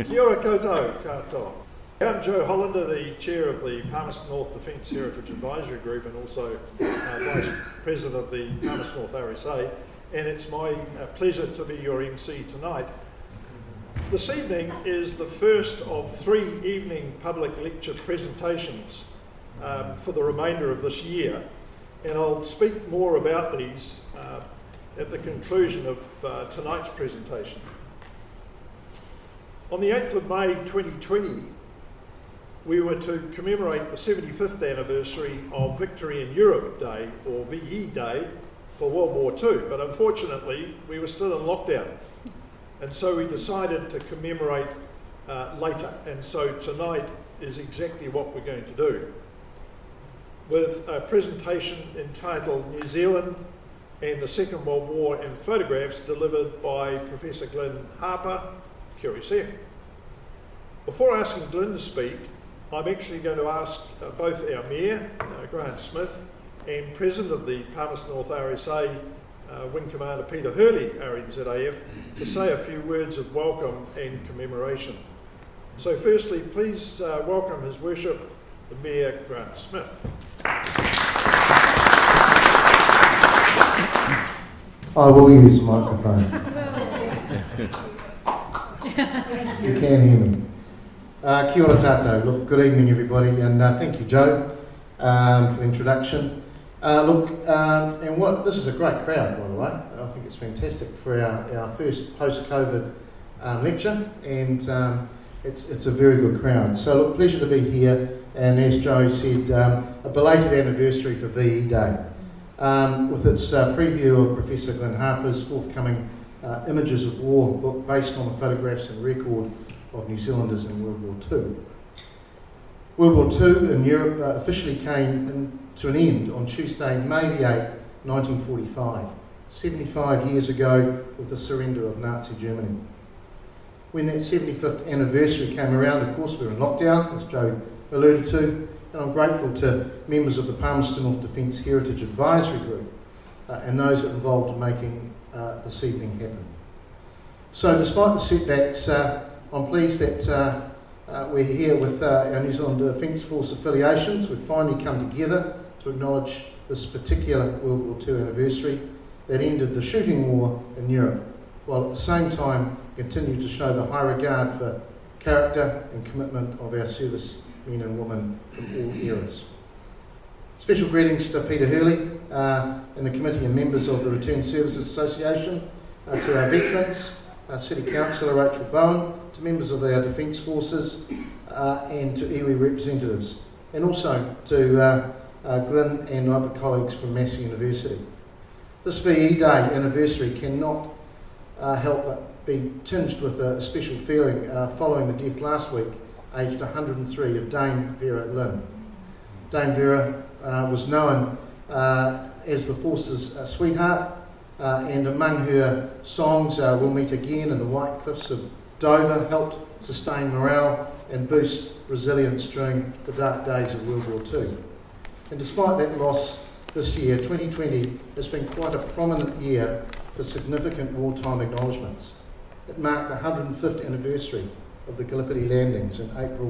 Kia ora koutou, katoa. I'm Joe Hollander, the Chair of the Palmerston North Defence Heritage Advisory Group and also Vice President of the Palmerston North RSA, and it's my pleasure to be your MC tonight. This evening is the first of 3 evening public lecture presentations for the remainder of this year, and I'll speak more about these at the conclusion of tonight's presentation. On the 8th of May 2020, we were to commemorate the 75th anniversary of Victory in Europe Day, or VE Day, for World War II, but unfortunately we were still in lockdown, and so we decided to commemorate later, and so tonight is exactly what we're going to do, with a presentation entitled New Zealand and the Second World War in Photographs, delivered by Professor Glyn Harper, QSM. Before asking Glyn to speak, I'm actually going to ask both our Mayor, Grant Smith, and President of the Palmerston North RSA, Wing Commander Peter Hurley, RNZAF, to say a few words of welcome and commemoration. So firstly, please welcome His Worship, the Mayor, Grant Smith. I will use the microphone. You can hear me. Kia ora tātou. Look, good evening everybody, and thank you Joe for the introduction. This is a great crowd, by the way. I think it's fantastic for our first post-COVID lecture, and it's a very good crowd. So look, pleasure to be here, and as Joe said, a belated anniversary for VE Day, with its preview of Professor Glyn Harper's forthcoming Images of War book based on the photographs and record of New Zealanders in World War II. World War II in Europe officially came to an end on Tuesday, May the 8th, 1945, 75 years ago, with the surrender of Nazi Germany. When that 75th anniversary came around, of course, we were in lockdown, as Joe alluded to, and I'm grateful to members of the Palmerston North Defence Heritage Advisory Group and those involved in making this evening happen. So despite the setbacks, I'm pleased that we're here with our New Zealand Defence Force affiliations. We've finally come together to acknowledge this particular World War II anniversary that ended the shooting war in Europe, while at the same time continue to show the high regard for character and commitment of our service men and women from all eras. Special greetings to Peter Hurley and the committee and members of the Returned Services Association, to our veterans, City Councillor Rachel Bowen, to members of our Defence Forces and to iwi representatives, and also to Glyn and other colleagues from Massey University. This VE Day anniversary cannot help but be tinged with a special feeling following the death last week, aged 103, of Dame Vera Lynn. Dame Vera was known as the Force's sweetheart, and among her songs, We'll Meet Again and The White Cliffs of Dover, helped sustain morale and boost resilience during the dark days of World War II. And despite that loss this year, 2020 has been quite a prominent year for significant wartime acknowledgements. It marked the 105th anniversary of the Gallipoli landings in April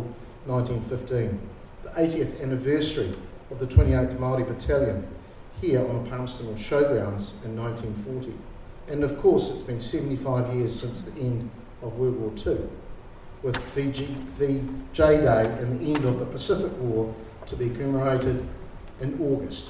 1915, the 80th anniversary of the 28th Māori Battalion here on the Palmerston North Showgrounds in 1940. And of course, it's been 75 years since the end of World War II, with VJ Day and the end of the Pacific War to be commemorated in August.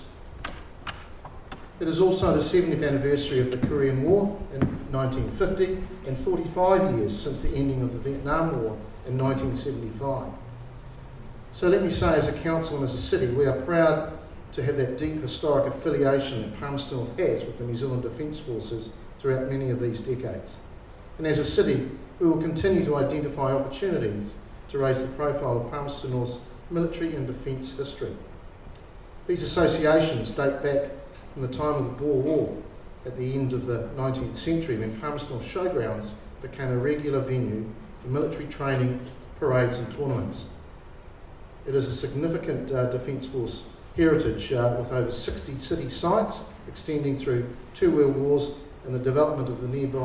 It is also the 70th anniversary of the Korean War in 1950 and 45 years since the ending of the Vietnam War in 1975. So let me say, as a council and as a city, we are proud to have that deep historic affiliation that Palmerston North has with the New Zealand Defence Forces throughout many of these decades. And as a city, we will continue to identify opportunities to raise the profile of Palmerston North's military and defence history. These associations date back from the time of the Boer War at the end of the 19th century, when Palmerston North Showgrounds became a regular venue for military training, parades and tournaments. It is a significant Defence Force heritage with over 60 city sites extending through 2 world wars and the development of the nearby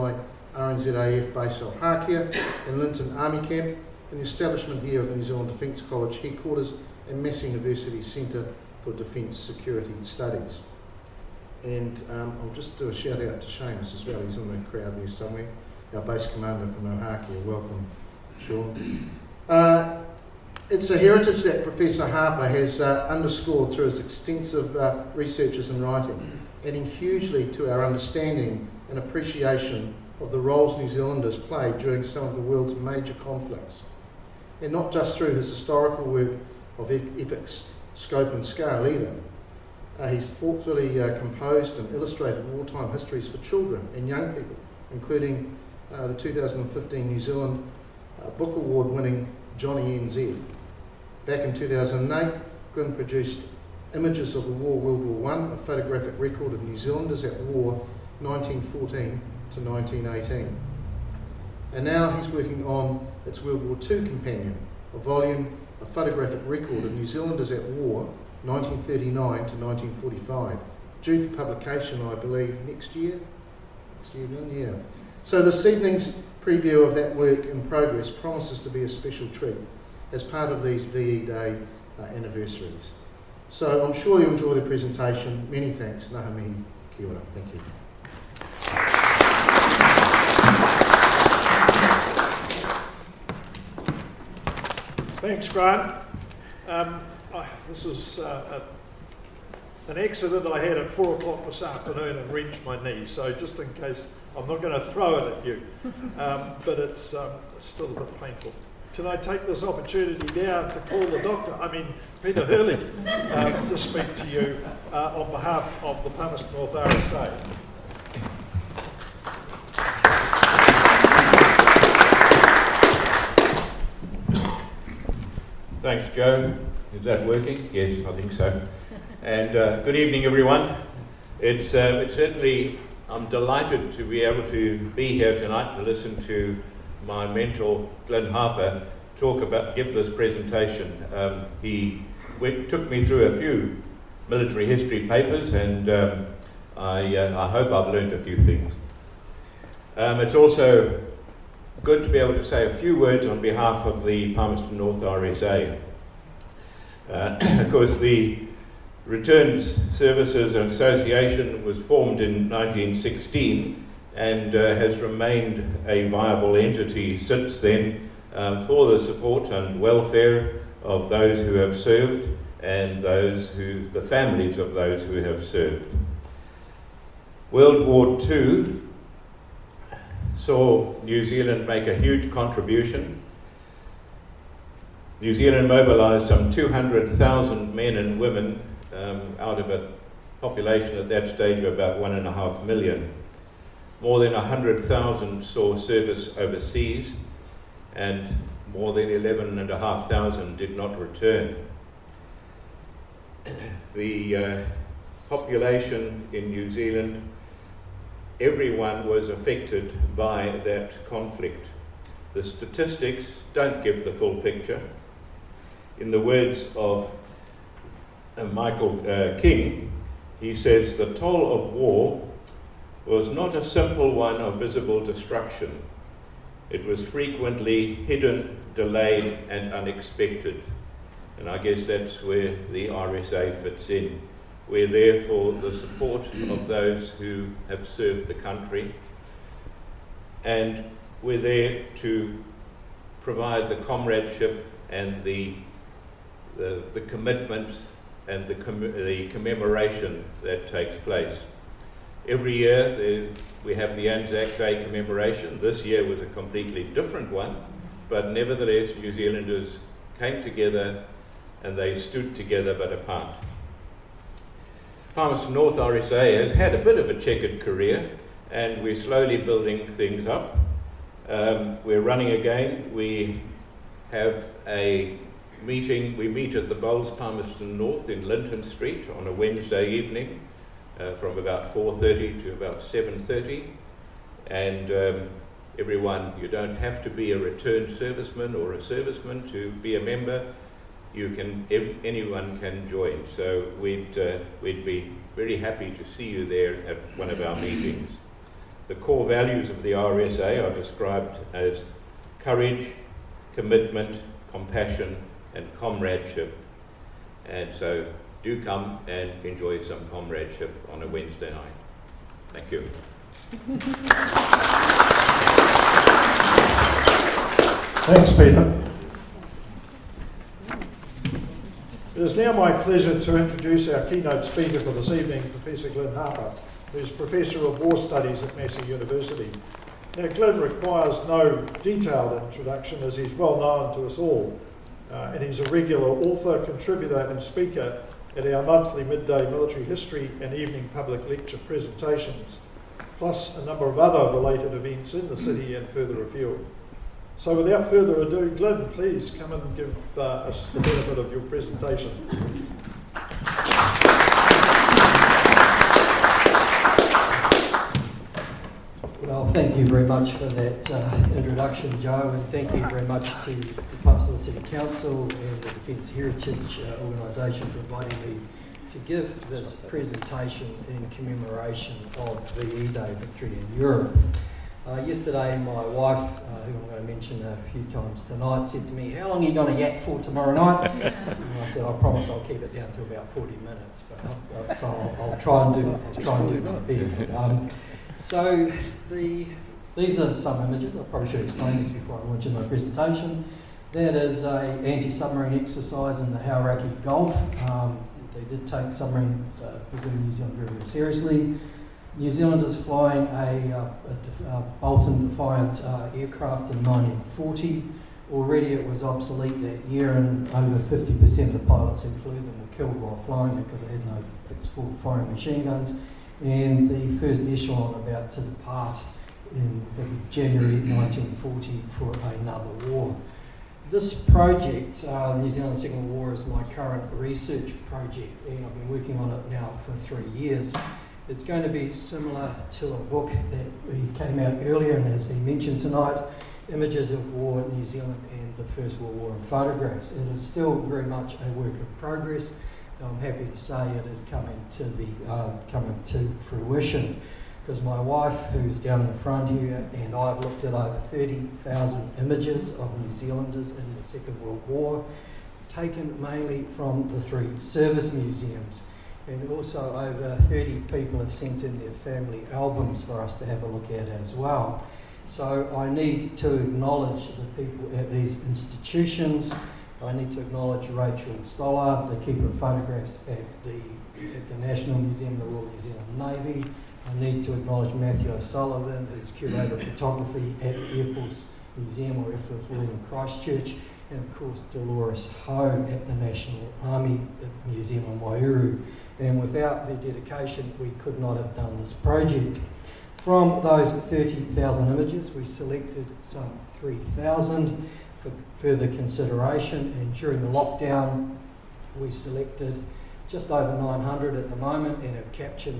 RNZAF base Alhakia and Linton Army Camp, and the establishment here of the New Zealand Defence College headquarters and Massey University Centre for Defence Security Studies. And I'll just do a shout out to Seamus as well, he's in the crowd there somewhere, our base commander from Alhakia. Welcome, Sean. It's a heritage that Professor Harper has underscored through his extensive researches and writing, adding hugely to our understanding and appreciation of the roles New Zealanders played during some of the world's major conflicts. And not just through his historical work of epic scope and scale either. He's thoughtfully composed and illustrated wartime histories for children and young people, including the 2015 New Zealand Book Award winning Johnny NZ. Back in 2008, Glyn produced Images of the War World War I, a photographic record of New Zealanders at war 1914 to 1918. And now he's working on its World War II companion, a volume, a photographic record of New Zealanders at war 1939 to 1945, due for publication, I believe, next year. Yeah. So this evening's preview of that work in progress promises to be a special treat as part of these VE Day anniversaries. So I'm sure you'll enjoy the presentation. Many thanks. Ngā mihi, kia ora. Thank you. Thanks, Grant. This is an accident I had at 4 o'clock this afternoon and wrenched my knee, so just in case, I'm not going to throw it at you, but it's still a bit painful. Can I take this opportunity now to call the doctor, Peter Hurley, to speak to you on behalf of the Palmerston North RSA. Thanks, Joe. Is that working? Yes, I think so. And good evening, everyone. It's certainly, I'm delighted to be able to be here tonight to listen to my mentor, Glyn Harper, give this presentation. He took me through a few military history papers, and I hope I've learned a few things. It's also good to be able to say a few words on behalf of the Palmerston North RSA. Of course, the Returned Services Association was formed in 1916 and has remained a viable entity since then for the support and welfare of those who have served and the families of those who have served. World War II saw New Zealand make a huge contribution. New Zealand mobilised some 200,000 men and women out of a population at that stage of about 1.5 million. More than 100,000 saw service overseas, and more than 11,500 did not return. The population in New Zealand, everyone was affected by that conflict. The statistics don't give the full picture. In the words of Michael King, he says, "The toll of war was not a simple one of visible destruction. It was frequently hidden, delayed, and unexpected." And I guess that's where the RSA fits in. We're there for the support of those who have served the country, and we're there to provide the comradeship and the commitment and the commemoration that takes place. Every year we have the Anzac Day commemoration. This year was a completely different one, but nevertheless New Zealanders came together and they stood together but apart. Palmerston North RSA has had a bit of a checkered career, and we're slowly building things up. We're running again. We have a meeting. We meet at the Bowls Palmerston North in Linton Street on a Wednesday evening from about 4:30 to about 7:30. And everyone, you don't have to be a returned serviceman or a serviceman to be a member. Anyone can join. So we'd be very happy to see you there at one of our meetings. The core values of the RSA are described as courage, commitment, compassion, and comradeship. And so do come and enjoy some comradeship on a Wednesday night. Thank you. Thanks, Peter. It is now my pleasure to introduce our keynote speaker for this evening, Professor Glyn Harper, who is Professor of War Studies at Massey University. Now, Glyn requires no detailed introduction, as he's well known to us all, and he's a regular author, contributor and speaker at our monthly midday military history and evening public lecture presentations, plus a number of other related events in the city and further afield. So without further ado, Glyn, please come and give us the benefit of your presentation. Well, thank you very much for that introduction, Joe, and thank you very much to the Pastoral City Council and the Defence Heritage Organisation for inviting me to give this presentation in commemoration of VE Day, Victory in Europe. Yesterday, my wife, who I'm going to mention a few times tonight, said to me, "How long are you going to yak for tomorrow night?" And I said, "I promise I'll keep it down to about 40 minutes, but so I'll try and do my best." So these are some images. I probably should explain this before I launch in my presentation. That is an anti-submarine exercise in the Hauraki Gulf. They did take submarines in New Zealand very, very seriously. New Zealanders flying a Bolton Defiant aircraft in 1940. Already it was obsolete that year, and over 50% of the pilots who flew them were killed while flying it because they had no fixed firing machine guns. And the first echelon about to depart in January 1940 for another war. This project, New Zealand Second World War, is my current research project, and I've been working on it now for 3 years. It's going to be similar to a book that came out earlier and has been mentioned tonight, Images of War in New Zealand and the First World War in Photographs. It is still very much a work of progress. I'm happy to say it is coming to fruition, because my wife, who's down in the front here, and I've looked at over 30,000 images of New Zealanders in the Second World War, taken mainly from the 3 service museums. And also over 30 people have sent in their family albums for us to have a look at as well. So I need to acknowledge the people at these institutions. I need to acknowledge Rachel Stoller, the keeper of photographs at the National Museum, the Royal New Zealand Navy. I need to acknowledge Matthew O'Sullivan, who's curator of photography at the Air Force Museum or Air Force Royal in Christchurch, and of course Dolores Ho at the National Army Museum in Waihuru. And without their dedication, we could not have done this project. From those 30,000 images, we selected some 3,000 for further consideration, and during the lockdown we selected just over 900 at the moment and have captured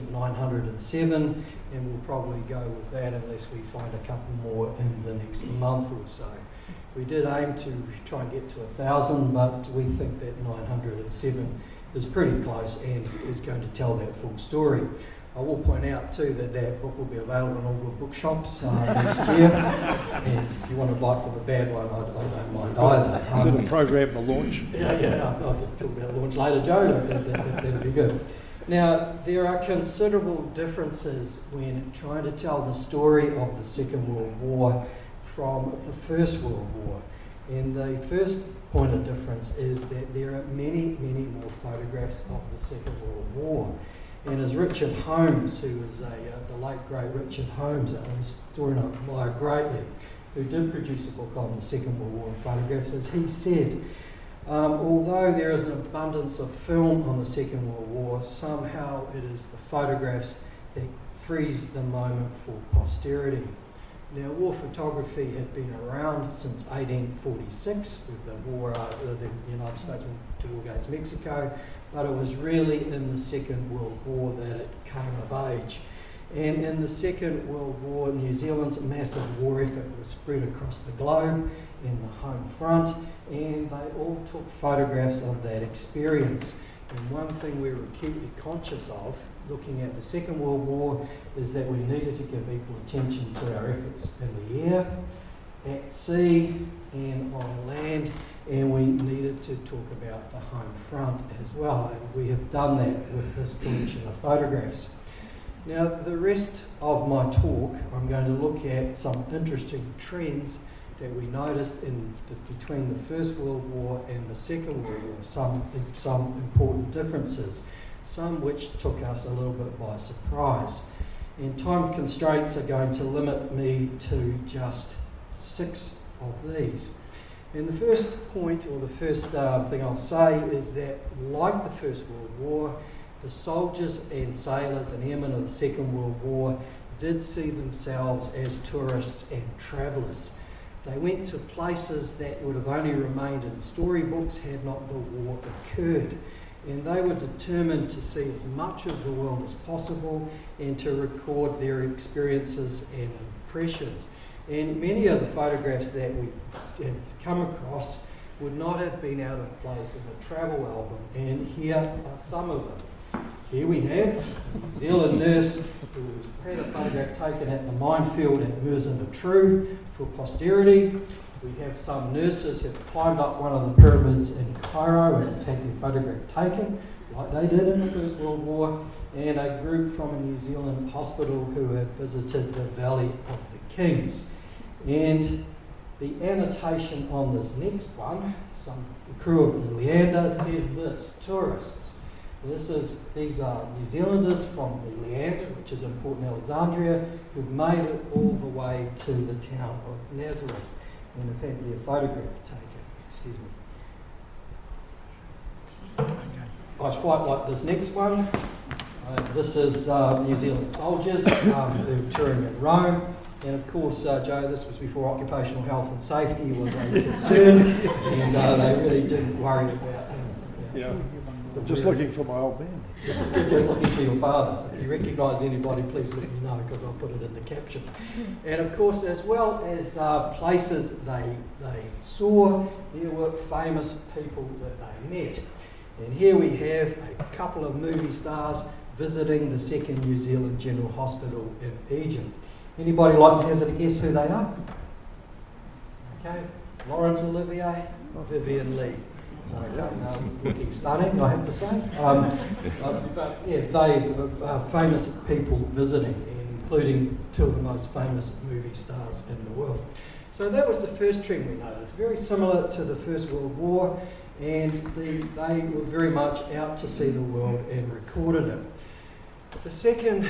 907, and we'll probably go with that unless we find a couple more in the next month or so. We did aim to try and get to 1,000, but we think that 907 is pretty close and is going to tell that full story. I will point out too that that book will be available in all good bookshops next year, and if you want to buy it for the bad one, I don't mind either. Did the program the launch? Yeah, I'll talk about the launch later, Joe. That'd be good. Now, there are considerable differences when trying to tell the story of the Second World War from the First World War. And the first point of difference is that there are many, many more photographs of the Second World War. And as Richard Holmes, who was the late great Richard Holmes, a historian I admire greatly, who did produce a book on the Second World War photographs, as he said, although there is an abundance of film on the Second World War, somehow it is the photographs that freeze the moment for posterity. Now, war photography had been around since 1846 with the war, the United States went to war against Mexico, but it was really in the Second World War that it came of age. And in the Second World War, New Zealand's massive war effort was spread across the globe in the home front, and they all took photographs of that experience. And one thing we were acutely conscious of, looking at the Second World War, is that we needed to give equal attention to our efforts in the air, at sea, and on land, and we needed to talk about the home front as well, and we have done that with this collection of photographs. Now, the rest of my talk, I'm going to look at some interesting trends that we noticed between the First World War and the Second World War, some important differences, some which took us a little bit by surprise. And time constraints are going to limit me to just 6 of these. And the first point, or the first thing I'll say, is that like the First World War, the soldiers and sailors and airmen of the Second World War did see themselves as tourists and travellers. They went to places that would have only remained in storybooks had not the war occurred. And they were determined to see as much of the world as possible and to record their experiences and impressions. And many of the photographs that we have come across would not have been out of place in a travel album. And here are some of them. Here we have a New Zealand nurse who had a photograph taken at the minefield at Mersin-Atru for posterity. We have some nurses who have climbed up one of the pyramids in Cairo and have had their photograph taken, like they did in the First World War, and a group from a New Zealand hospital who have visited the Valley of the Kings. And the annotation on this next one, the crew of the Leander, says this: tourists. These are New Zealanders from the Leander, which is in Port Alexandria, who've made it all the way to the town of Nazareth and have had their photograph taken. Excuse me. I quite like this next one. This is New Zealand soldiers who are touring in Rome. And of course, Joe, this was before occupational health and safety was a concern, and they really didn't worry about Yeah. I'm just looking for my old man. Just looking for your father. If you recognise anybody, please let me know, because I'll put it in the caption. And of course, as well as places they saw, there were famous people that they met. And here we have a couple of movie stars visiting the Second New Zealand General Hospital in Egypt. Anybody like to hazard a guess who they are? Okay, Laurence Olivier, Vivian Lee. Looking stunning, I have to say. But yeah, they are famous people visiting, including 2 of the most famous movie stars in the world. So that was the first trend we noticed, very similar to the First World War, and they were very much out to see the world and recorded it. The second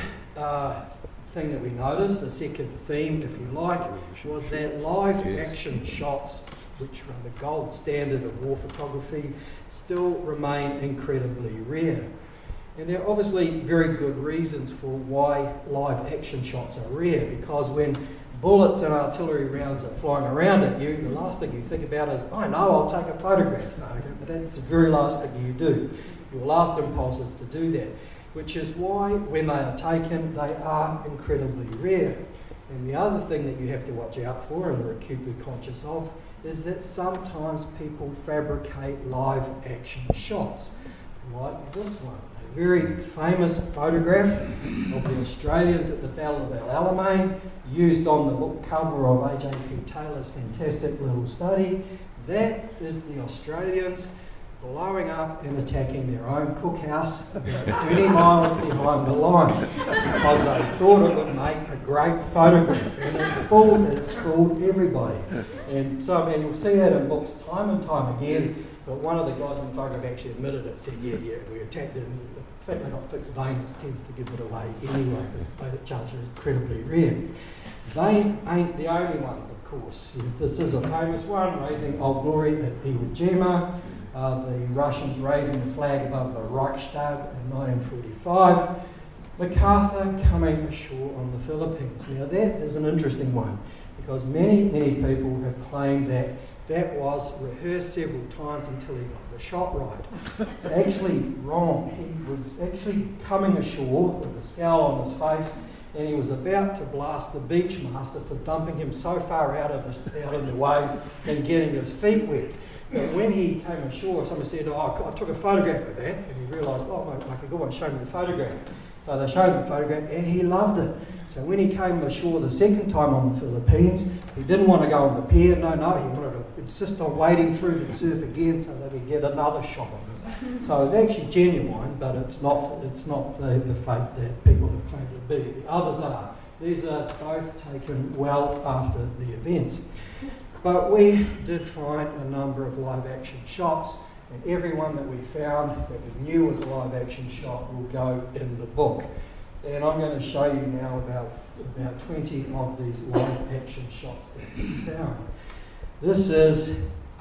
thing that we noticed, the second theme, if you like, was that live action shots, which are the gold standard of war photography, still remain incredibly rare. And there are obviously very good reasons for why live action shots are rare, because when bullets and artillery rounds are flying around at you, the last thing you think about is, I know, I'll take a photograph. But that's the very last thing you do. Your last impulse is to do that, which is why when they are taken, they are incredibly rare. And the other thing that you have to watch out for and are acutely conscious of is that sometimes people fabricate live action shots, like this one. A very famous photograph of the Australians at the Battle of El Alamein, used on the book cover of A.J.P. Taylor's fantastic little study. That is the Australians blowing up and attacking their own cookhouse about 20 miles behind the lines, because they thought it would make a great photograph, and it's fooled everybody. And you'll see that in books time and time again, but one of the guys in the photograph actually admitted it, said, yeah, we attacked them. The fact they're not fixed Vanes tends to give it away anyway, because photo charts are incredibly rare. They ain't the only ones, of course. This is a famous one, raising Old Glory at Iwo Jima. The Russians raising the flag above the Reichstag in 1945. MacArthur coming ashore on the Philippines. Now that is an interesting one, because many people have claimed that was rehearsed several times until he got the shot right. It's actually wrong. He was actually coming ashore with a scowl on his face, and he was about to blast the beach master for dumping him so far out in the waves and getting his feet wet. But when he came ashore, someone said, "Oh, I took a photograph of that," and he realised, "Oh, my God, show me the photograph." So they showed him the photograph, and he loved it. So when he came ashore the second time on the Philippines, he didn't want to go on the pier. No, he wanted to insist on wading through the surf again so that he'd get another shot of it. So it's actually genuine, but it's not the fate that people have claimed it to be. The others are. These are both taken well after the events. But we did find a number of live action shots, and every one that we found that we knew was a live action shot will go in the book. And I'm going to show you now about 20 of these live action shots that we found. This is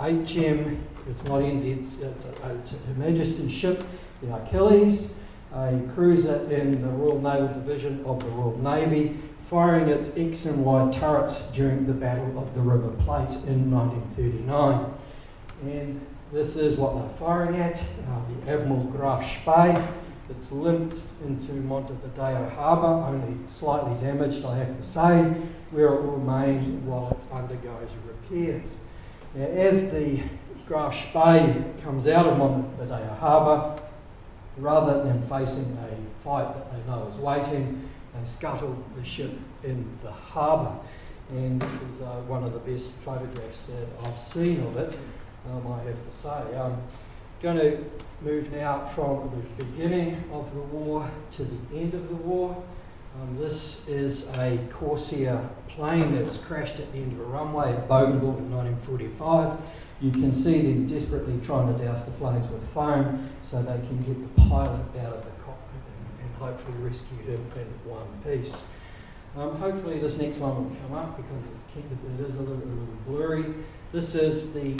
HM, it's not NZ, it's Her Majesty's ship, the Achilles, a cruiser in the Royal Naval Division of the Royal Navy, firing its X and Y turrets during the Battle of the River Plate in 1939. And this is what they're firing at, the Admiral Graf Spee. It's limped into Montevideo Harbour, only slightly damaged, I have to say, where it will remain while it undergoes repairs. Now, as the Graf Spee comes out of Montevideo Harbour, rather than facing a fight that they know is waiting, they scuttle the ship in the harbour. And this is one of the best photographs that I've seen of it, I have to say. I'm going to move now from the beginning of the war to the end of the war. This is a Corsair plane that was crashed at the end of a runway at Bougainville in 1945. You can see them desperately trying to douse the flames with foam so they can get the pilot out of the cockpit and hopefully rescue him in one piece. Hopefully this next one will come up because it is a little blurry. This is the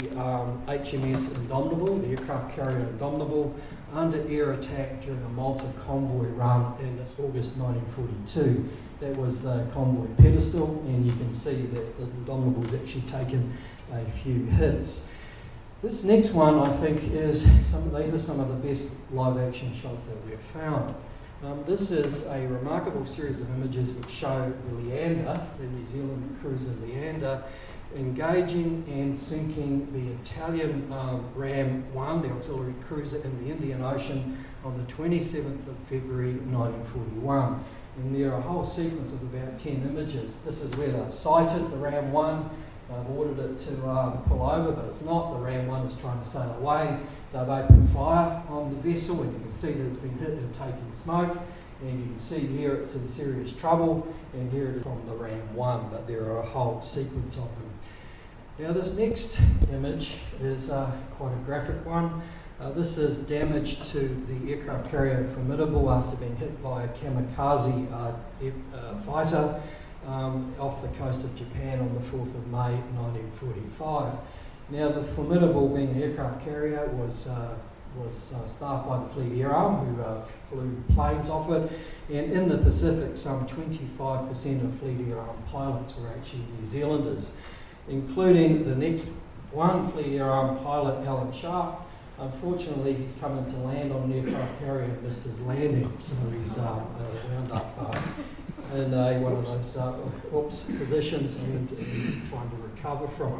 HMS Indomitable, the aircraft carrier Indomitable, under air attack during a Malta convoy run in August 1942. That was the convoy pedestal, and you can see that the Indomitable's actually taken a few hits. This next one, I think, these are some of the best live action shots that we've found. This is a remarkable series of images which show the Leander, the New Zealand cruiser Leander, engaging and sinking the Italian Ram 1, the auxiliary cruiser, in the Indian Ocean on the 27th of February 1941. And there are a whole sequence of about 10 images. This is where they've sighted the Ram 1, they've ordered it to pull over, but it's not. The Ram 1 is trying to sail away. They've opened fire on the vessel, and you can see that it's been hit and taking smoke. And you can see here it's in serious trouble, and here it is from the Ram 1, but there are a whole sequence of them. Now this next image is quite a graphic one. This is damage to the aircraft carrier Formidable after being hit by a kamikaze fighter off the coast of Japan on the 4th of May 1945. Now the Formidable, being an aircraft carrier, was staffed by the Fleet Air Arm, who flew planes off it, and in the Pacific some 25% of Fleet Air Arm pilots were actually New Zealanders, including the next one Fleet Air Arm pilot, Alan Sharp. Unfortunately, he's coming to land on an aircraft carrier and missed his landing, so he's wound up in one of those positions and trying to recover from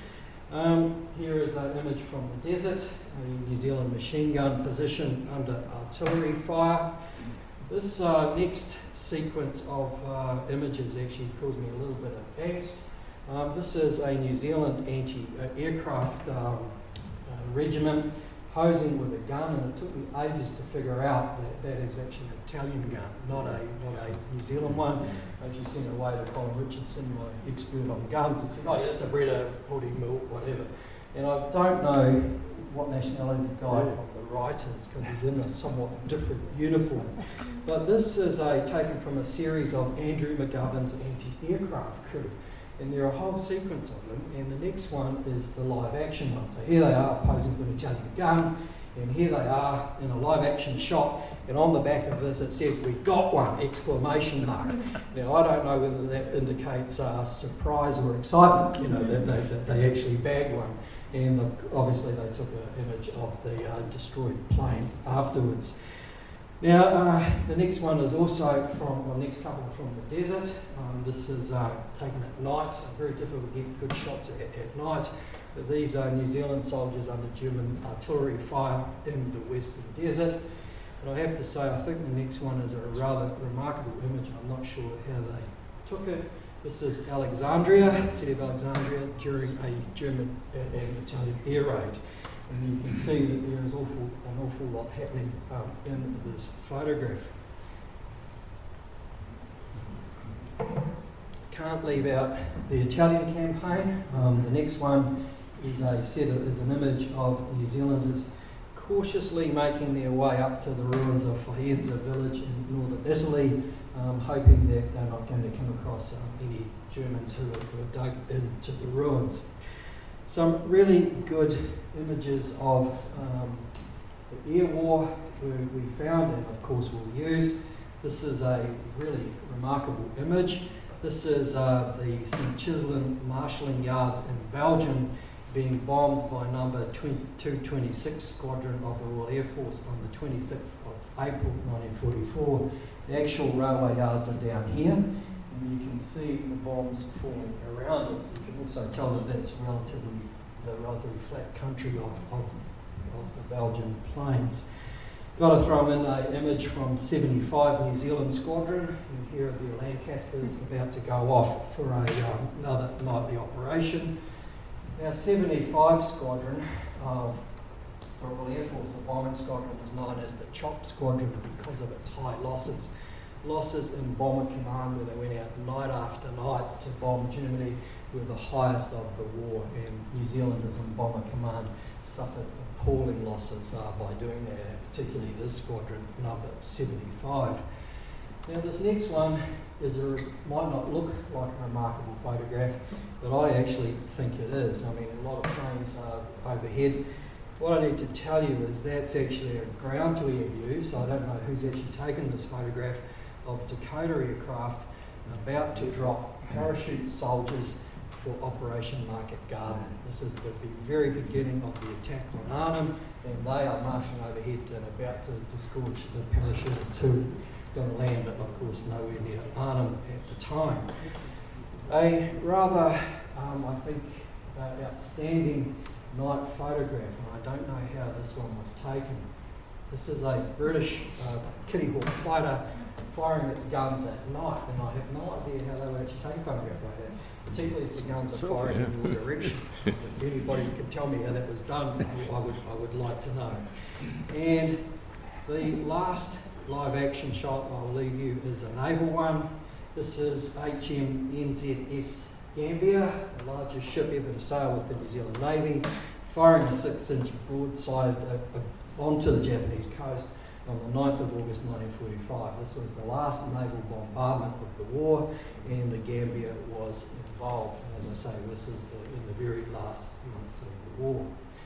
it. Here is an image from the desert, a New Zealand machine gun position under artillery fire. This next sequence of images actually caused me a little bit of angst. This is a New Zealand anti-aircraft regiment posing with a gun, and it took me ages to figure out that that is actually an Italian gun, not a New Zealand one. I actually sent it away to Colin Richardson, my expert on guns, and said, "Oh yeah, it's a Breda 40 mil, whatever." And I don't know what nationality the guy on the right is because he's in a somewhat different uniform. But this is taken from a series of Andrew McGovern's anti-aircraft crew. And there are a whole sequence of them, and the next one is the live action one. So here they are posing with an Italian gun, and here they are in a live action shot, and on the back of this it says, "We got one!" exclamation mark. Now I don't know whether that indicates surprise or excitement, that they actually bagged one. And obviously they took an image of the destroyed plane afterwards. Now, the next one is also next couple are from the desert. This is taken at night, so very difficult to get good shots at night. But these are New Zealand soldiers under German artillery fire in the Western Desert. And I have to say, I think the next one is a rather remarkable image. I'm not sure how they took it. This is Alexandria, city of Alexandria, during a German and Italian air raid. And you can see that there is an awful lot happening in this photograph. Can't leave out the Italian campaign. The next one is an image of New Zealanders cautiously making their way up to the ruins of Faenza village in northern Italy, hoping that they're not going to come across any Germans who have dug into the ruins. Some really good images of the air war we found and of course we'll use. This is a really remarkable image. This is the St. Chislin marshalling yards in Belgium being bombed by number 226 Squadron of the Royal Air Force on the 26th of April 1944. The actual railway yards are down here, and you can see the bombs falling around it. You can also tell that that's the relatively flat country of the Belgian plains. Got to throw in an image from 75 New Zealand Squadron, and here are the Lancasters about to go off for another nightly operation. Now 75 Squadron of the Royal Air Force, the bombing squadron, is known as the Chop Squadron because of its high losses. Losses in Bomber Command, where they went out night after night to bomb Germany, were the highest of the war, and New Zealanders in Bomber Command suffered appalling losses by doing that, particularly this squadron, number 75. Now this next one might not look like a remarkable photograph, but I actually think it is. I mean, a lot of planes are overhead. What I need to tell you is that's actually a ground-to-air view, so I don't know who's actually taken this photograph of Dakota aircraft about to drop parachute soldiers for Operation Market Garden. This is the very beginning of the attack on Arnhem, and they are marching overhead and about to disgorge the parachutists who going to land, of course, nowhere near Arnhem at the time. A rather, I think, outstanding night photograph, and I don't know how this one was taken. This is a British Kitty Hawk fighter firing its guns at night, and I have no idea how they would actually take a photograph like that, particularly if the guns are firing in your direction. If anybody can tell me how that was done, I would like to know. And the last live action shot I'll leave you is a naval one. This is HMNZS Gambia, the largest ship ever to sail with the New Zealand Navy, firing a 6-inch broadside onto the Japanese coast on the 9th of August 1945. This was the last naval bombardment of the war, and the Gambia was involved. And as I say, this is in the very last months of the war.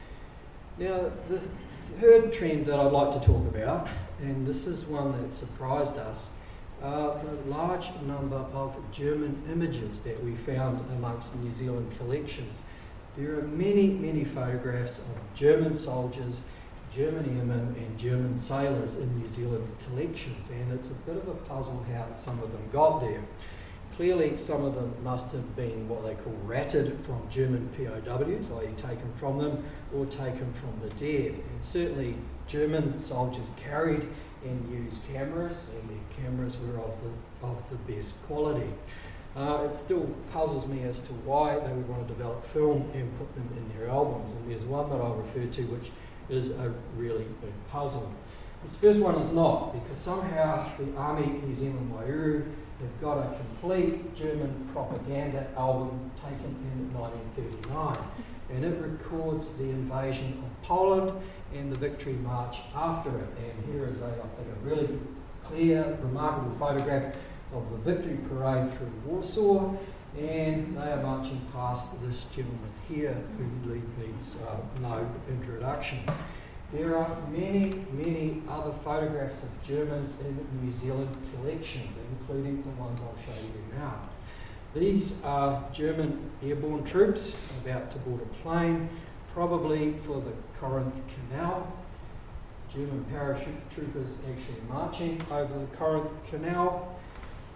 Now, the third trend that I'd like to talk about, and this is one that surprised us, are the large number of German images that we found amongst New Zealand collections. There are many, many photographs of German soldiers, German airmen and German sailors in New Zealand collections, and it's a bit of a puzzle how some of them got there. Clearly some of them must have been what they call ratted from German POWs, i.e. taken from them or taken from the dead. And certainly German soldiers carried and used cameras, and their cameras were of the best quality. It still puzzles me as to why they would want to develop film and put them in their albums, and there's one that I'll refer to which is a really big puzzle. This first one is not, because somehow the Army New Zealand Wairau have got a complete German propaganda album taken in 1939, and it records the invasion of Poland and the victory march after it. And here is I think a really clear, remarkable photograph of the victory parade through Warsaw, and they are marching past this gentleman here who needs no introduction. There are many, many other photographs of Germans in New Zealand collections, including the ones I'll show you now. These are German airborne troops about to board a plane, probably for the Corinth Canal. German parachute troopers actually marching over the Corinth Canal.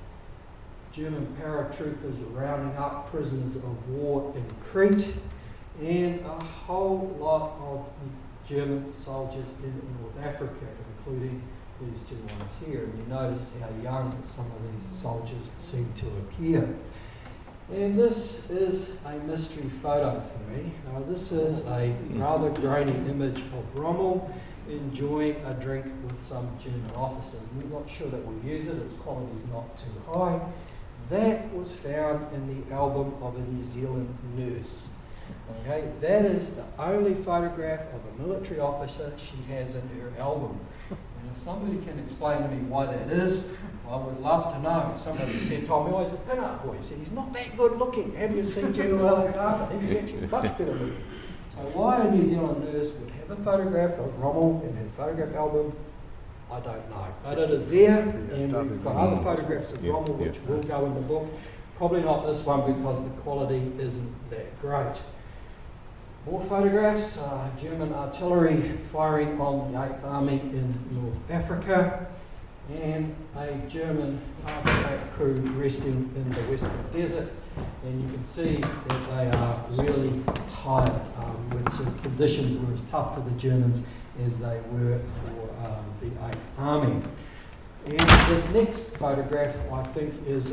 German paratroopers rounding up prisoners of war in Crete, and a whole lot of German soldiers in North Africa, including these two ones here. And you notice how young some of these soldiers seem to appear. And this is a mystery photo for me. This is a rather grainy image of Rommel enjoying a drink with some German officers. We're not sure that we'll use it, its quality's not too high. That was found in the album of a New Zealand nurse. Okay, that is the only photograph of a military officer she has in her album. And if somebody can explain to me why that is, I would love to know. Somebody told me, oh, he's a pin-up boy. He said, he's not that good looking. Have you seen General Alexander? He's actually much better looking. So why a New Zealand nurse would have a photograph of Rommel in her photograph album, I don't know. But it is there, and we've got other photographs of Rommel which will go in the book. Probably not this one because the quality isn't that great. More photographs, German artillery firing on the 8th Army in North Africa, and a German half-back crew resting in the Western Desert. And you can see that they are really tired, which the conditions were as tough for the Germans as they were for the 8th Army. And this next photograph, I think, is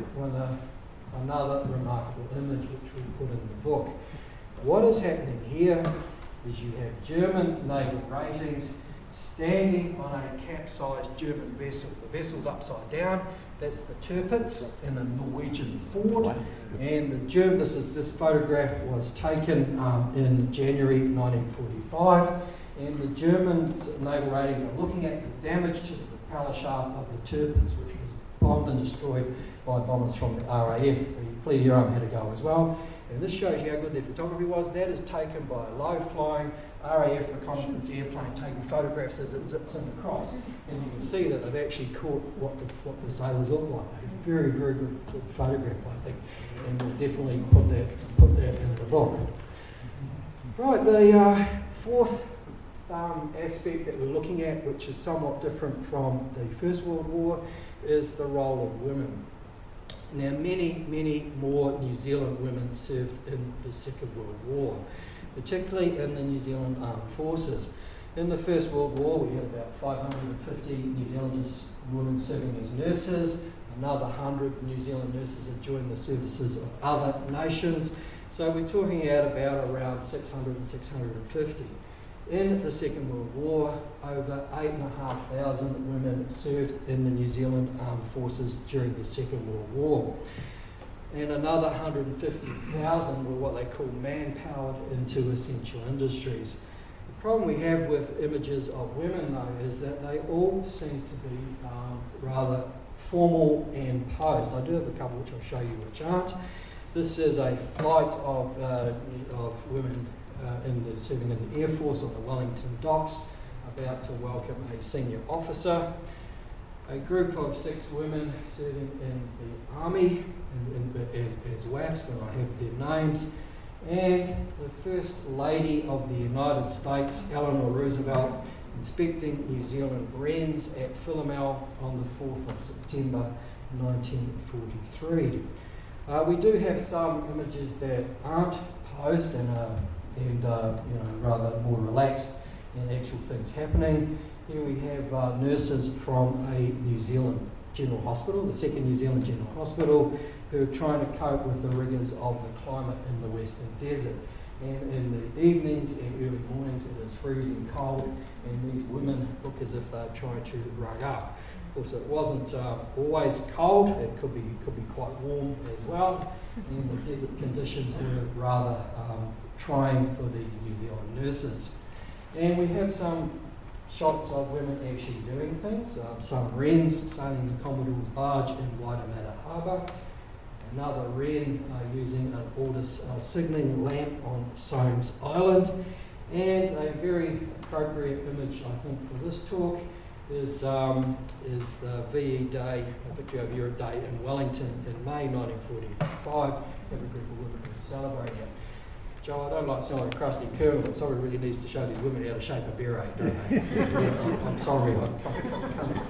another remarkable image which we put in the book. What is happening here is you have German naval ratings standing on a capsized German vessel. The vessel's upside down. That's the Tirpitz in a Norwegian fort. And this photograph was taken in January 1945. And the German naval ratings are looking at the damage to the propeller shaft of the Tirpitz, which was bombed and destroyed by bombers from the RAF. The Fleet Air Arm had to go as well. And this shows you how good their photography was. That is taken by a low-flying RAF reconnaissance airplane taking photographs as it zips in across. And you can see that they've actually caught what the sailors look like. Very, very good photograph, I think. And we'll definitely put that in the book. Right, the fourth aspect that we're looking at, which is somewhat different from the First World War, is the role of women. Now, many, many more New Zealand women served in the Second World War, particularly in the New Zealand Armed Forces. In the First World War, we had about 550 New Zealanders women serving as nurses. Another 100 New Zealand nurses had joined the services of other nations. So we're talking about around 600 and 650. In the Second World War, over 8,500 women served in the New Zealand Armed Forces during the Second World War. And another 150,000 were what they call man-powered into essential industries. The problem we have with images of women, though, is that they all seem to be rather formal and posed. I do have a couple which I'll show you which aren't. This is a flight of women serving in the Air Force on the Wellington docks, about to welcome a senior officer. A group of 6 women serving in the Army as WAFs, and I have their names. And the First Lady of the United States, Eleanor Roosevelt, inspecting New Zealand wrens at Philomel on the 4th of September 1943. We do have some images that aren't posed and rather more relaxed and actual things happening. Here we have nurses from a New Zealand General Hospital, the second New Zealand General Hospital, who are trying to cope with the rigours of the climate in the Western Desert. And in the evenings and early mornings it is freezing cold, and these women look as if they're trying to rug up. Of course, it wasn't always cold, it could be quite warm as well, and the desert conditions were rather trying for these New Zealand nurses. And we have some shots of women actually doing things, some wrens sailing the Commodore's barge in Waitemata Harbour, another wren using an Ortus signalling lamp on Soames Island, and a very appropriate image, I think, for this talk is the VE Day, Victory over Europe Day in Wellington in May 1945. Every group of women who celebrate it. Joe, I don't like sounding like a crusty colonel, but somebody really needs to show these women how to shape a beret, don't they? I'm sorry, I can't.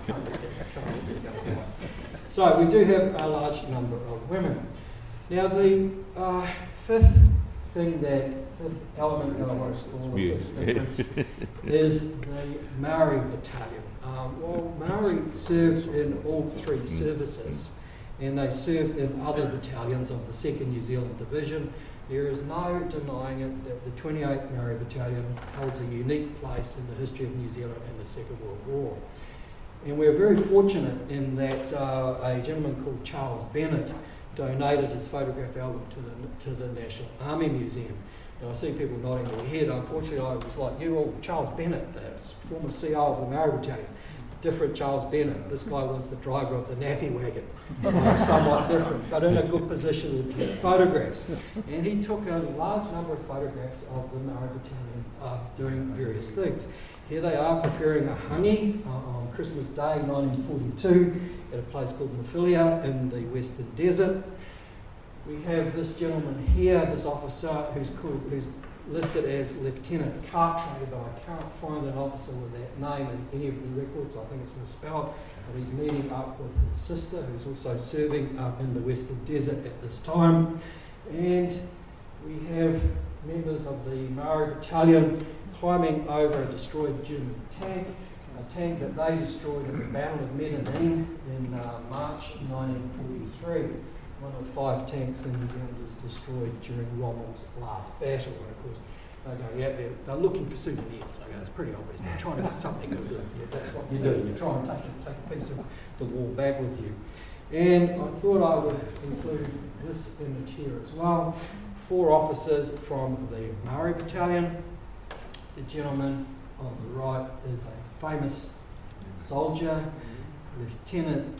So we do have a large number of women. Now the fifth fifth element that I want to explore the difference is the Maori battalion. Well, Maori served in all three services, and they served in other battalions of the 2nd New Zealand Division. There is no denying it that the 28th Maori Battalion holds a unique place in the history of New Zealand and the Second World War. And we're very fortunate in that a gentleman called Charles Bennett donated his photograph album to the National Army Museum. Now I see people nodding their head. Unfortunately, I was like you all, Charles Bennett, the former CO of the Maori Battalion. Different Charles Bennett. This guy was the driver of the Naffy wagon, so somewhat different, but in a good position to take photographs. And he took a large number of photographs of the Maori Battalion doing various things. Here they are preparing a hangi on Christmas Day 1942 at a place called Maphilia in the Western Desert. We have this gentleman here, this officer who's listed as Lieutenant Cartwright, though I can't find an officer with that name in any of the records. I think it's misspelled. But he's meeting up with his sister, who's also serving in the Western Desert at this time. And we have members of the Maori Battalion climbing over a destroyed German tank, a tank that they destroyed in the Battle of Medellin in March 1943. One of 5 tanks the New Zealanders destroyed during Rommel's last battle. And of course, they're going out there, they're looking for souvenirs. Okay, it's pretty obvious. They're trying to get something good. Yeah, that's what you do. You try and take a piece of the war back with you. And I thought I would include this image here as well. 4 officers from the Maori Battalion. The gentleman on the right is a famous soldier, Lieutenant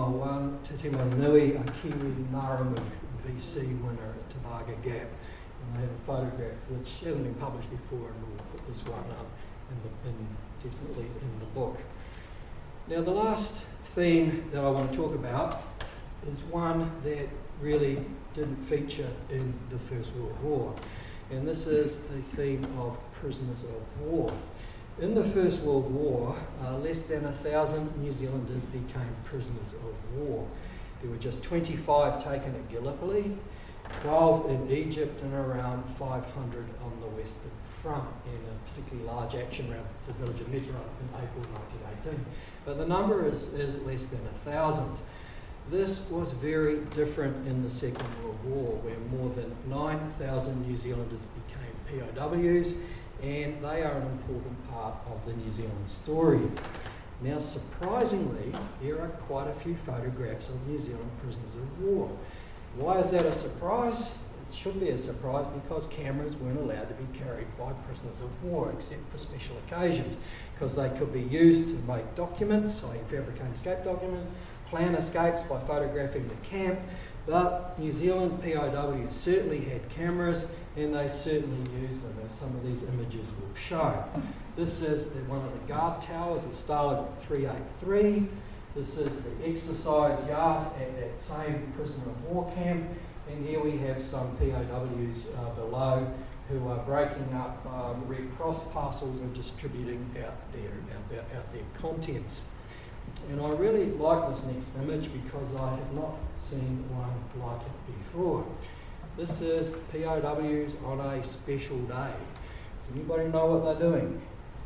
Timonui, a Kiwi Ngaramu VC winner at Tamaga Gap. And I have a photograph which hasn't been published before, and we'll put this one up definitely in the book. Now the last theme that I want to talk about is one that really didn't feature in the First World War. And this is the theme of prisoners of war. In the First World War, less than 1,000 New Zealanders became prisoners of war. There were just 25 taken at Gallipoli, 12 in Egypt, and around 500 on the Western Front, in a particularly large action around the village of Meteorite in April 1918. But the number is less than 1,000. This was very different in the Second World War, where more than 9,000 New Zealanders became POWs, and they are an important part of the New Zealand story. Now, surprisingly, there are quite a few photographs of New Zealand prisoners of war. Why is that a surprise? It should be a surprise because cameras weren't allowed to be carried by prisoners of war except for special occasions, because they could be used to make documents, i.e. fabricate escape documents, plan escapes by photographing the camp. But New Zealand POWs certainly had cameras, and they certainly used them, as some of these images will show. This is one of the guard towers at Starling 383. This is the exercise yard at that same prisoner of war camp. And here we have some POWs below who are breaking up Red Cross parcels and distributing out their contents. And I really like this next image because I have not seen one like it before. This is POWs on a special day. Does anybody know what they're doing?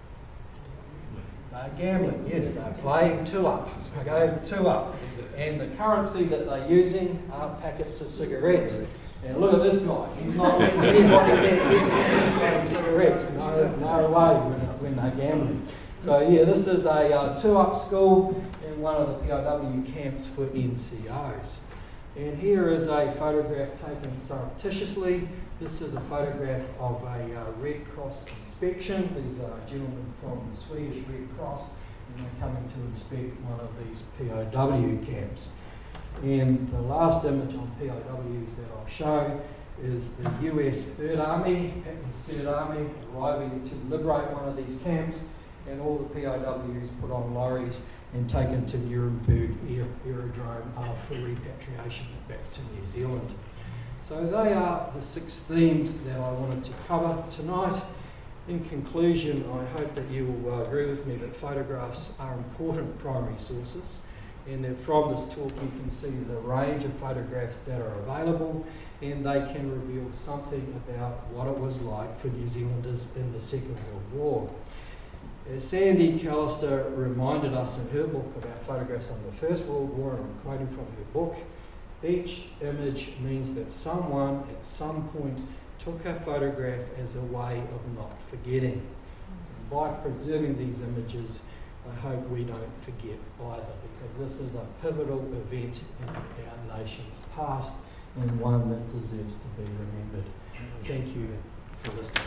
They're gambling, yes, they're playing two-up. Okay, two-up. And the currency that they're using are packets of cigarettes. And look at this guy. He's not letting anybody get cigarettes. No way when they're gambling. So yeah, this is a two-up school in one of the POW camps for NCOs. And here is a photograph taken surreptitiously. This is a photograph of a Red Cross inspection. These are gentlemen from the Swedish Red Cross, and they're coming to inspect one of these POW camps. And the last image on POWs that I'll show is the US Third Army, Patton's Third Army, arriving to liberate one of these camps, and all the POWs put on lorries and taken to Nuremberg Aerodrome for repatriation back to New Zealand. So they are the 6 themes that I wanted to cover tonight. In conclusion, I hope that you will agree with me that photographs are important primary sources. And then from this talk you can see the range of photographs that are available, and they can reveal something about what it was like for New Zealanders in the Second World War. As Sandy Callister reminded us in her book about photographs on the First World War, and I'm quoting from her book, each image means that someone at some point took a photograph as a way of not forgetting. And by preserving these images, I hope we don't forget either, because this is a pivotal event in our nation's past and one that deserves to be remembered. Thank you for listening.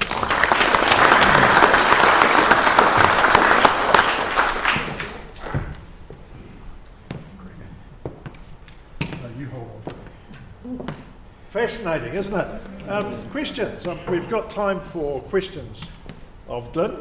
You hold on. Fascinating, isn't it? Questions. We've got time for questions of Dyn.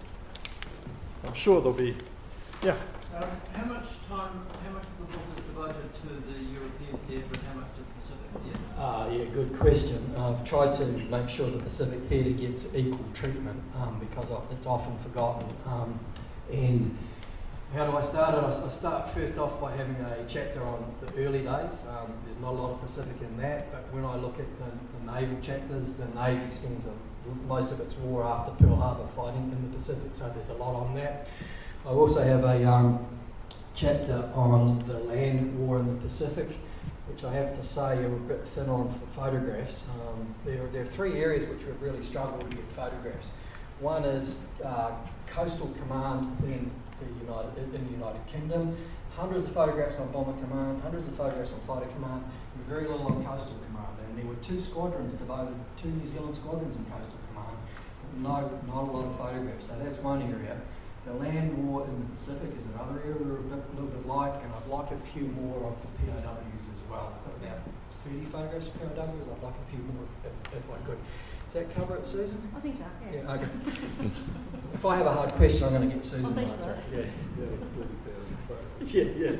I'm sure there'll be. Yeah. How much of the book is devoted to the European theatre and how much to the Pacific theatre? Yeah, good question. I've tried to make sure the Pacific Theatre gets equal treatment because it's often forgotten. And how do I start it? I start first off by having a chapter on the early days. There's not a lot of Pacific in that, but when I look at the naval chapters, the Navy spends most of its war after Pearl Harbor fighting in the Pacific, so there's a lot on that. I also have a chapter on the land war in the Pacific, which I have to say are a bit thin on for photographs. There are three areas which we've really struggled to get photographs. One is Coastal Command in the United Kingdom. Hundreds of photographs on Bomber Command, hundreds of photographs on Fighter Command, and very little on Coastal Command. And there were two squadrons devoted, two New Zealand squadrons in Coastal Command, but not a lot of photographs. So that's one area. The land war in the Pacific is another area we're a little bit light, and I'd like a few more of the POWs as well. I've got about 30 photographs of POWs. I'd like a few more if I could. Does that cover it, Susan? I think so, yeah. Yeah, okay. If I have a hard question, I'm going to get Susan to answer it. Yeah. Yeah.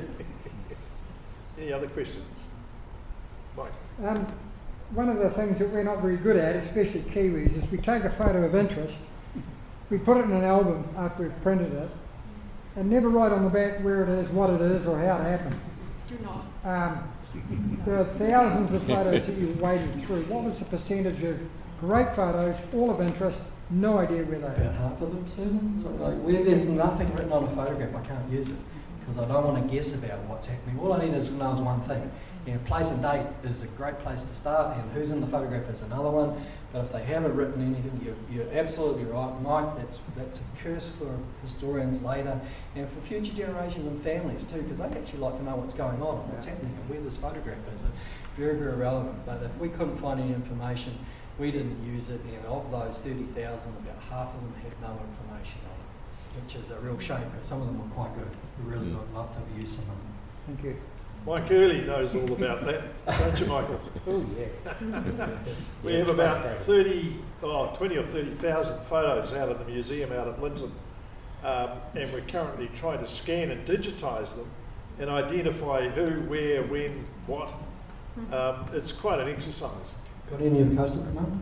Any other questions? Mike. One of the things that we're not very good at, especially Kiwis, is we take a photo of interest, we put it in an album after we've printed it, and never write on the back where it is, what it is, or how it happened. Do not. There are thousands of photos that you've waded through. What was the percentage of great photos, all of interest, no idea where they About are? half of them, Susan. So like, where there's nothing written on a photograph, I can't use it because I don't want to guess about what's happening. All I need is to know is one thing. Place and date is a great place to start, and who's in the photograph is another one. But if they haven't written anything, you're absolutely right, Mike. That's a curse for historians later and for future generations and families too, because they actually like to know what's going on and what's happening and where this photograph is. Very, very relevant. But if we couldn't find any information, we didn't use it, and of those 30,000, about half of them had no information on it, which is a real shame because some of them were quite good. We really would love to have used some of them. Thank you. Mike Early knows all about that, don't you, Michael? Oh, yeah. We have about 20 or 30,000 photos out of the museum out at Linton, and we're currently trying to scan and digitise them and identify who, where, when, what. It's quite an exercise. Got any of Coastal Command?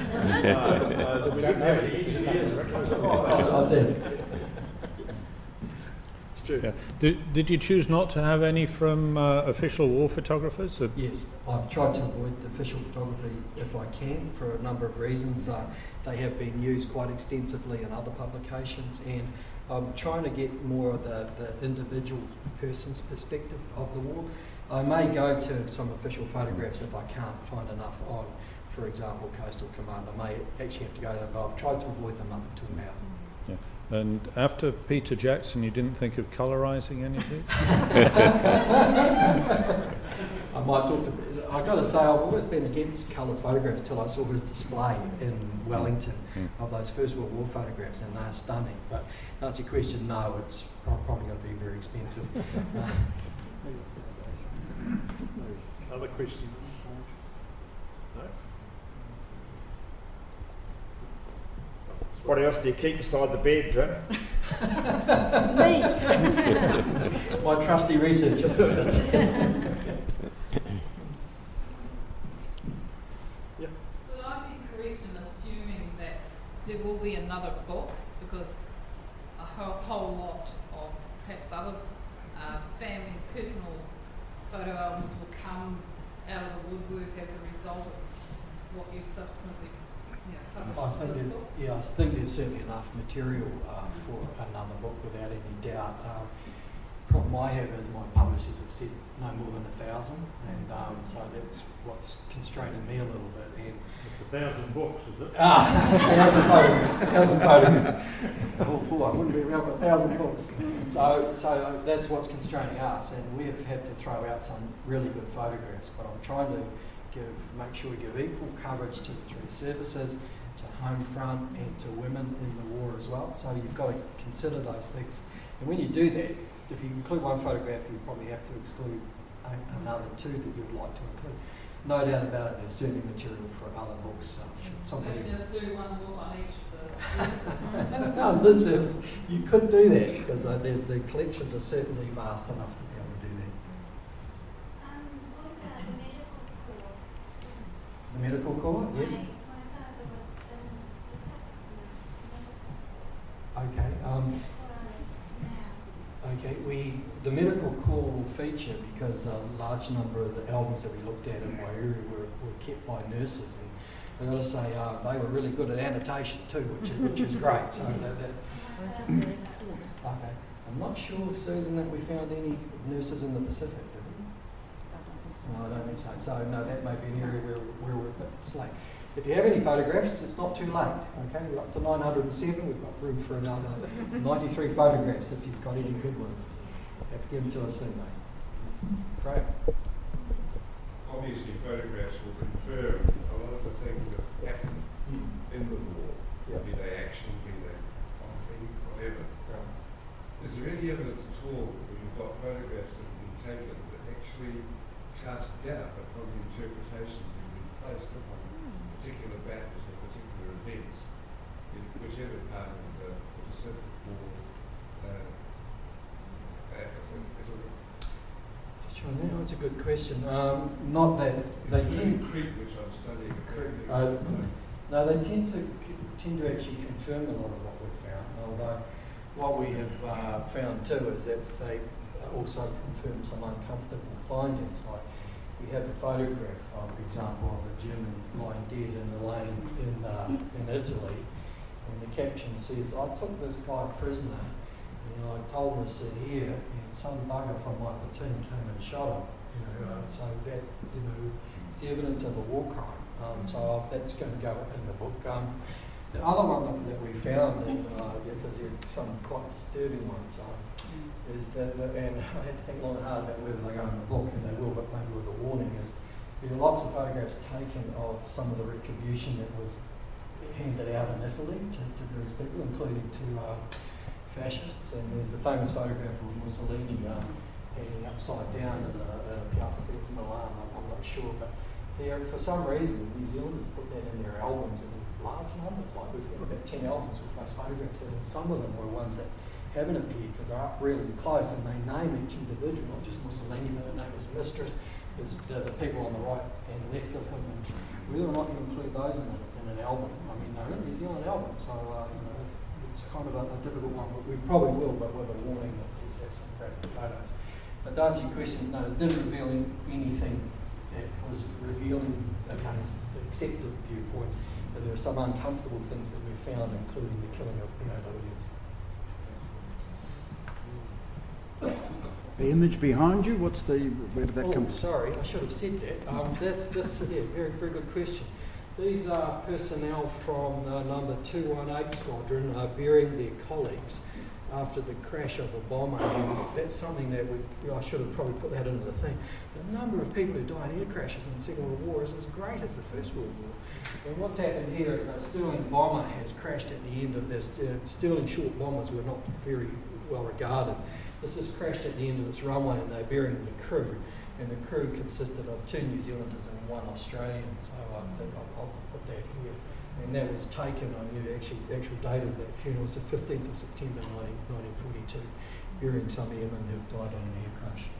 No, we didn't have the engineers at Coastal Command. I did. Stu. Yeah. Did you choose not to have any from official war photographers? Yes, I've tried to avoid official photography if I can for a number of reasons. They have been used quite extensively in other publications, and I'm trying to get more of the individual person's perspective of the war. I may go to some official photographs if I can't find enough on, for example, Coastal Command. I may actually have to go to them, but I've tried to avoid them up until now. Yeah. And after Peter Jackson, you didn't think of colourising any of it? I might talk to. I've got to say, I've always been against coloured photographs until I saw his display in Wellington of those First World War photographs, and they're stunning. But to answer your question, no, it's probably going to be very expensive. Other questions? No? What else do you keep beside the bed, Jim? Me. My trusty research assistant. Yep. Would I be correct in assuming that there will be another book, because a whole lot of perhaps other family and personal photo albums will come out of the woodwork as a result of what you subsequently published I in think this book? yeah, I think there's certainly enough material for another book without any doubt. Problem I have is my publishers have said no more than 1,000, and so that's what's constraining me a little bit. And It's 1,000 books, is it? 1,000 photographs, 1,000 photographs. Oh, I wouldn't be around with 1,000 books. So that's what's constraining us, and we have had to throw out some really good photographs. But I'm trying to make sure we give equal coverage to the three services, to home front, and to women in the war as well. So you've got to consider those things, and when you do that, if you include one photograph, you probably have to exclude another two that you would like to include. No doubt about it, there's certainly material for other books. Should somebody Maybe just do one book on each of the services. on this service, you could do that because the collections are certainly vast enough to be able to do that. What about the medical corps? The medical corps, yes. My father was in the Okay. The medical corps will feature because a large number of the albums that we looked at in my area were kept by nurses, and I've got to say they were really good at annotation too, which is great. So okay, I'm not sure, Susan, that we found any nurses in the Pacific, did we? No, I don't think so. So no, that may be an area where we're a bit slack. If you have any photographs, it's not too late. Okay, we're up to 907. We've got room for another 93 photographs if you've got any good ones. You have to give them to us soon, mate. Great. Obviously, photographs will confirm a lot of the things that happened in the war, be they action, be they conflict, whatever. Is there any evidence at all when you've got photographs that have been taken that actually cast doubt upon the interpretations that have been placed upon particular battles or particular events in whichever part of the Pacific War, Africa, Italy? Just trying to think, that's a good question. Not that they tend. Crete, which I'm studying. No, they tend to actually confirm a lot of what we've found. Although what we have found too is that they also confirm some uncomfortable findings. Like we have a photograph, for example, of a German lying dead in a lane in Italy, and the caption says, "I took this guy prisoner, and I told him to sit here, and some bugger from my platoon came and shot him." So that it's evidence of a war crime. So that's going to go in the book. The other one that we found, because there are some quite disturbing ones, is that, and I had to think long and hard about whether they go in the book, and they will, but maybe with a warning, is there are lots of photographs taken of some of the retribution that was handed out in Italy to various people, including to fascists. And there's the famous photograph of Mussolini hanging upside down in a Piazza Piazza Milan. I'm not sure, but for some reason, New Zealanders put that in their albums in large numbers. Like we've got about 10 albums with most photographs, and some of them were ones that haven't appeared because they're up really close, and they name each individual, not just Mussolini, but they name his mistress, the people on the right and left of him. And whether or not you include those in an album, I mean, they're in a New Zealand album, so it's kind of a difficult one, but we probably will, but with a warning that these have some graphic photos. But to answer your question, no, it didn't reveal anything that was revealing against the accepted viewpoints, but there are some uncomfortable things that we found, including the killing of POWs. The image behind you, where did that come from? Sorry, I should have said that. Very, very good question. These are personnel from number 218 Squadron burying their colleagues after the crash of a bomber. And that's something that I should have probably put that into the thing. The number of people who died in air crashes in the Second World War is as great as the First World War. And what's happened here is a Sterling bomber has crashed at the end of this. Sterling short bombers were not very well regarded. This has crashed at the end of its runway, and they're burying the crew. And the crew consisted of 2 New Zealanders and 1 Australian. So I think I'll put that here. And that was taken, the actual date of that funeral was the 15th of September 1942, burying some airmen who've died in an air crash.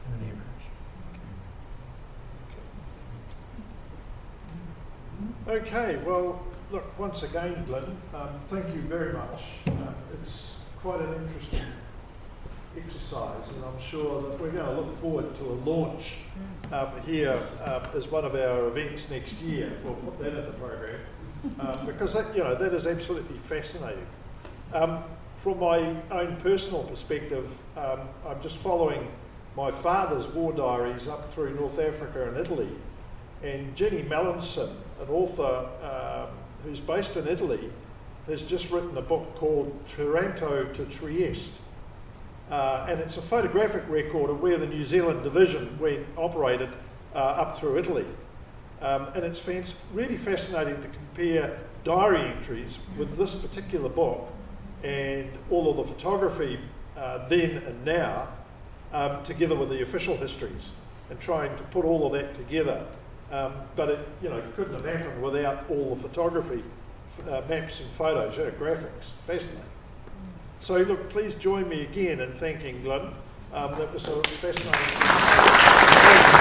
Okay, well, look, once again, Glenn, thank you very much. It's quite an interesting exercise, and I'm sure that we're going to look forward to a launch for here as one of our events next year. We'll put that in the program because that, that is absolutely fascinating. From my own personal perspective, I'm just following my father's war diaries up through North Africa and Italy, and Jenny Mallinson, an author who's based in Italy, has just written a book called Taranto to Trieste. And it's a photographic record of where the New Zealand division operated up through Italy. And it's really fascinating to compare diary entries with this particular book and all of the photography then and now together with the official histories and trying to put all of that together. But it couldn't have happened without all the photography, maps and photos, graphics. Fascinating. So look, please join me again in thanking Glenn. That was a fascinating.